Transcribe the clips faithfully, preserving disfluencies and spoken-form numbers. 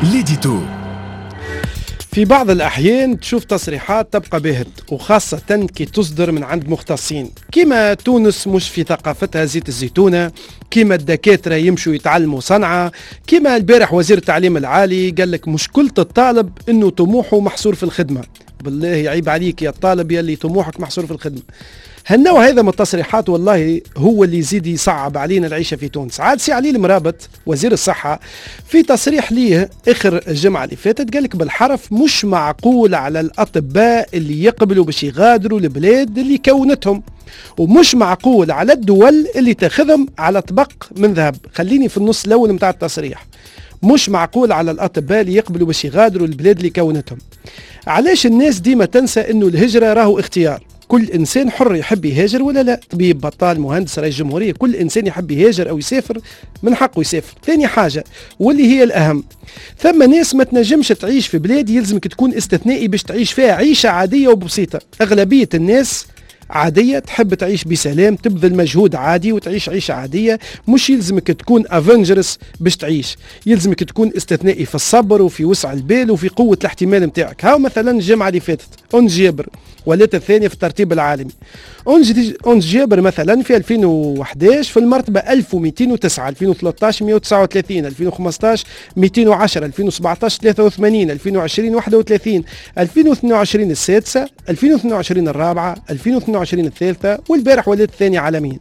ليديتو. في بعض الأحيان تشوف تصريحات تبقى باهت، وخاصة كي تصدر من عند مختصين، كما تونس مش في ثقافتها زيت الزيتونة، كما الدكاترة يمشوا يتعلموا صنعة، كما البارح وزير التعليم العالي قال لك مشكلة الطالب إنه طموحه محصور في الخدمة. بالله يعيب عليك يا الطالب يلي طموحك محصور في الخدمة. هالنوع هذا من التصريحات والله هو اللي يزيد يصعب علينا العيشة في تونس. عاد سي علي المرابط وزير الصحة في تصريح ليه آخر الجمعة اللي فاتت قال لك بالحرف مش معقول على الأطباء اللي يقبلوا باش يغادروا البلاد اللي كونتهم، ومش معقول على الدول اللي تاخذهم على طبق من ذهب. خليني في النص الأول متاع التصريح، مش معقول على الأطباء اللي يقبلوا باش يغادروا البلاد اللي كونتهم. علاش الناس ديما تنسى إنه الهجرة راهو اختيار؟ كل إنسان حر يحب يهاجر ولا لا، طبيب بطال مهندس رئيس جمهورية، كل إنسان يحب يهاجر أو يسافر من حقه يسافر. ثاني حاجة واللي هي الأهم، ثم ناس ما تنجمش تعيش في بلاد يلزمك تكون استثنائي باش تعيش فيها عيشة عادية وبسيطة. أغلبية الناس عادية تحب تعيش بسلام، تبذل مجهود عادي وتعيش عيشة عادية، مش يلزمك تكون افنجرس باش تعيش، يلزمك تكون استثنائي في الصبر وفي وسع البال وفي قوة الاحتمال متاعك. هاو مثلا الجمعة اللي فاتت أونس جابر ولات الثانية في الترتيب العالمي. أونس جابر مثلا في ألفين وأحد عشر في المرتبة ألف ومئتين وتسعة، ألفين وثلاثة عشر مئة وتسعة وثلاثين، ألفين وخمسة عشر مئتين وعشرة، ألفين وسبعة عشر ثلاثة وثمانين، ألفين وعشرين واحد وثلاثين، ألفين واثنين وعشرين السادسة، ألفين واثنين وعشرين الرابعة، ألفين واثنين وعشرين الثالثة، والبارح ولات الثانية عالميا.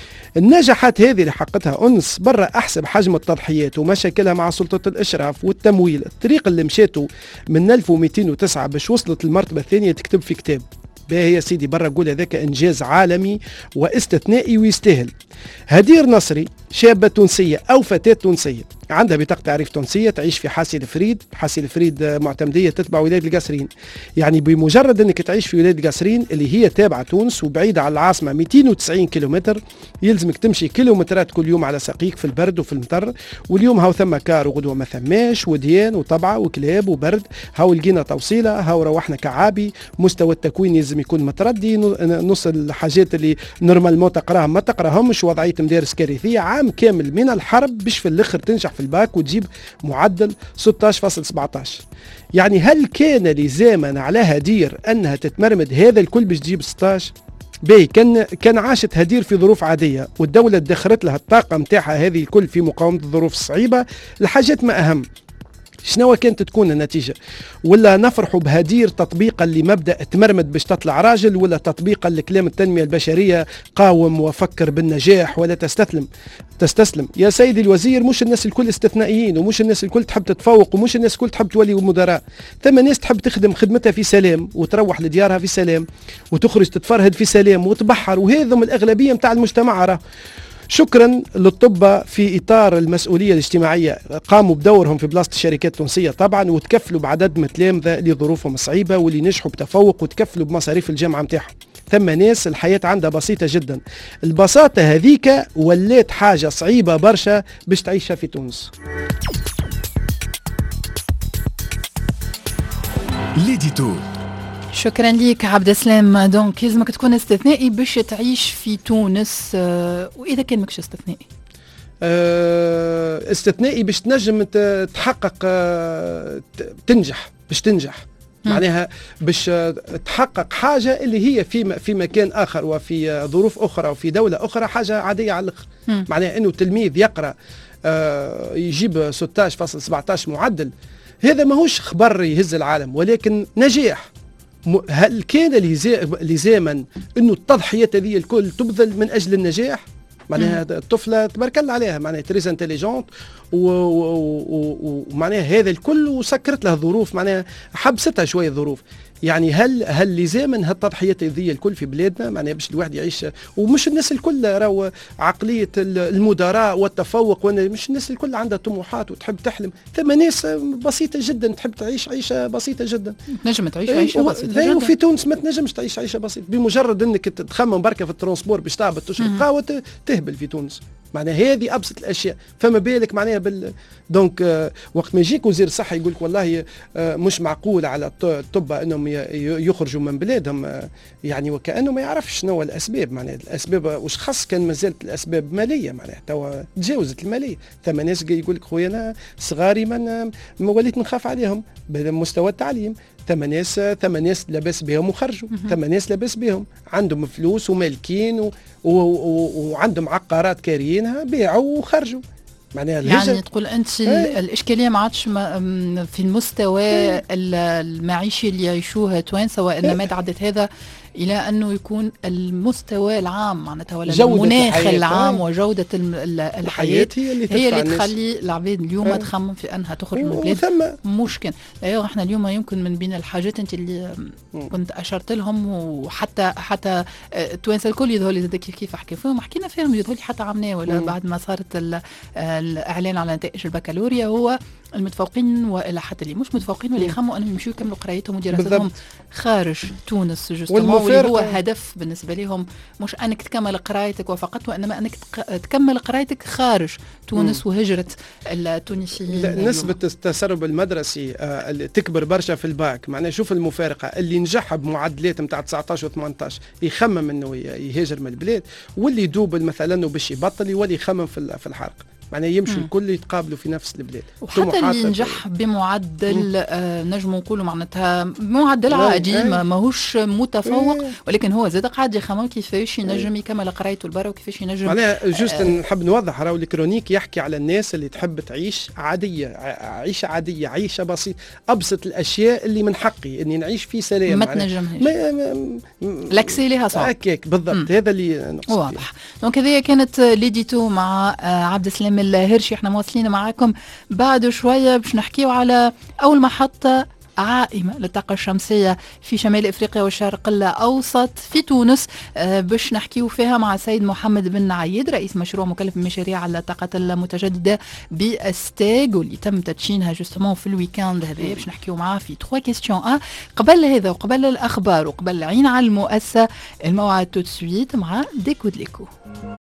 النجاحات هذه اللي حققتها أنس برا أحسب حجم التضحيات ومشاكلها مع سلطة الإشراف والتمويل. الطريق اللي مشيته من ألف ومئتين وتسعة باش وصلت المرتبة الثانية تكتب في كتاب. باهي يا سيدي برا قول هذاك إنجاز عالمي واستثنائي ويستاهل. هدير نصري شابة تونسية أو فتاة تونسية عندها بطاقة تعريف تونسية، تعيش في حاسي الفريد. حاسي الفريد معتمدية تتبع ولاية القصرين، يعني بمجرد أنك تعيش في ولاية القصرين اللي هي تابعة تونس وبعيدة عن العاصمة مئتين وتسعين كيلومتر، يلزمك تمشي كيلومترات كل يوم على ساقيك في البرد وفي المطر. واليوم هاو ثم كار وغدوة ما ثماش، وديان وطبعة وكلاب وبرد. هاو لقينا توصيلة، هاو روحنا كعابي. مستوى التكوين يلزم يكون متردي، نص الحاجات اللي نورمالمون تقراهم ما تقراهمش. وضعية مدارس كارثية، عام كامل من الحرب باش في الاخر تنجح في الباك وتجيب معدل ستة عشر فاصلة سبعة عشر. يعني هل كان لزاما على هدير انها تتمرمد هذا الكل باش تجيب ستة عشر؟ باهي كان كان عاشت هدير في ظروف عاديه والدوله دخرت لها الطاقه نتاعها هذه الكل في مقاومه الظروف الصعيبه. الحاجات ما اهم، شنو كانت تكون النتيجة؟ ولا نفرحوا بهدير تطبيقا لمبدأ تمرمد باش تطلع راجل، ولا تطبيقا لكلام التنمية البشرية قاوم وفكر بالنجاح ولا تستسلم تستسلم. يا سيدي الوزير، مش الناس الكل استثنائيين، ومش الناس الكل تحب تتفوق، ومش الناس الكل تحب تولي مدراء. ثم ناس تحب تخدم خدمتها في سلام وتروح لديارها في سلام وتخرج تتفرهد في سلام وتبحر، وهذا من الأغلبية متاع المجتمع. راه شكرا للطب في إطار المسؤولية الاجتماعية قاموا بدورهم في بلاصة الشركات التونسية طبعا، وتكفلوا بعدد من التلامذة لظروفهم الصعيبة واللي نجحوا بتفوق، وتكفلوا بمصاريف الجامعة متاعهم. ثم ناس الحياة عندها بسيطة جدا، البساطة هذيك ولات حاجة صعيبة برشا باش تعيشها في تونس. ليديتو. شكرا ليك عبد السلام. دونك لازمك تكون استثنائي باش تعيش في تونس، أه واذا كان ماكش استثنائي أه استثنائي باش تنجم تحقق أه تنجح باش تنجح معناها باش تحقق حاجة اللي هي في في مكان آخر وفي ظروف أخرى وفي دولة أخرى حاجة عادية على الآخر. معناها إنه تلميذ يقرأ أه يجيب ستة عشر فاصلة سبعة عشر معدل، هذا ماهوش خبر يهز العالم ولكن نجاح. هل كان لزاما انه التضحيات هذه الكل تبذل من اجل النجاح؟ معناها الطفله تبارك الله عليها، معناها تريز انتليجونت ومعناها هذا الكل وسكرت لها ظروف، معناها حبستها شويه ظروف. يعني هل هل لزاما هالتضحيات هذه الكل في بلادنا معناها باش الواحد يعيش؟ ومش الناس الكل راهو عقليه المدراء والتفوق، مش الناس الكل عندها طموحات وتحب تحلم. ثم ناس بسيطه جدا تحب تعيش عيشه بسيطه جدا. تنجم تعيش عيشه بسيطه جدا. وفي تونس ما تنجمش تعيش عيشه بسيطه، بمجرد انك تخمم بركه في الترونسبور باش تعبط تشرب قهوه تهبل في تونس. معناها هذه ابسط الاشياء. فما بالك معناها بال دونك آه وقت ما يجيك وزير الصحه يقول لك والله آه مش معقول على الطب انهم يخرجوا من بلادهم، آه يعني وكانه ما يعرفش شنو الاسباب. معناها الاسباب واش خاص كان ما زالت الاسباب ماليه، معناها توا تجاوزت الماليه. ثم ناس يقول لك خويا انا صغاري من ما وليت نخاف عليهم بمستوى التعليم. ثم ناس ثم ناس لاباس بهم وخرجوا، ثم ناس لاباس بهم عندهم فلوس ومالكين و... و... و... وعندهم عقارات كاريينها باعوا وخرجوا. معناها يعني تقول انت ايه؟ الاشكاليه ما عادش في المستوى ايه؟ المعيشي اللي يعيشوه التوانسه، وانما تعدت هذا الى انه يكون المستوى العام معناتها ولا المناخ العام ايه؟ وجوده الحياه هي اللي, هي اللي تخلي العباد اليوم ايه؟ تخمم في انها تخرج من البلاد. مشكل ايوه احنا اليوم يمكن من بين الحاجات انت اللي كنت اشرت لهم، وحتى حتى التوانسه الكل يظهر كيف كيف احكي فيهم حكينا فيهم يظهر حتى عمناه ولا مم. بعد ما صارت الاعلان على نتائج البكالوريا هو المتفوقين والى حتى اللي مش متفوقين واللي يخموا انهم يمشوا يكملوا قرايتهم ودراستهم خارج تونس جوستومون، واللي هو هدف بالنسبه لهم مش انك تكمل قرايتك وفقط، وانما انك تكمل قرايتك خارج تونس مم. وهجره التونسيين. نسبه التسرب المدرسي اللي تكبر برشا في الباك، معناها شوف المفارقه. اللي نجح بمعدلات نتاع تسعطاش و18 يخمم انه يهاجر من البلاد، واللي يدوب مثلا وباش يبطل يولي يخمم في الحرق. معناه يمشوا الكل يتقابلوا في نفس البلاد. وحتى اللي ينجح بمعدل آه نجم نقولوا معناتها معدل عادي ما ماهوش متفوق ايه. ولكن هو زاد قاعد يخمم كيفاش ينجم يكمل قرايته لبرا وكيفاش ينجم. معناها جوست آه نحب نوضح راهو الكرونيك يحكي على الناس اللي تحب تعيش عاديه، عيشه عاديه، عيشه بسيطه، ابسط الاشياء اللي من حقي اني نعيش في سلام. ما تنجمهاش لاكسي ليها صعب هكاك بالضبط. هذا اللي نقصد واضح. دونك هذه كانت ليديتو مع آه عبد السلام الهرشي. احنا مواصلين معاكم بعد شويه باش نحكيو على اول محطه عائمة للطاقة الشمسية في شمال إفريقيا والشرق الأوسط في تونس، آه باش نحكيو فيها مع سيد محمد بن عيد رئيس مشروع مكلف بمشاريع على الطاقة المتجددة بأستاغ، واللي تم تدشينها جوستمون في الويكاند هذا. باش نحكيو معاه في ثلاثة كيستيون. أه قبل هذا وقبل الأخبار وقبل عين على المؤسسة، الموعد تو سويت مع ديكو دليكو.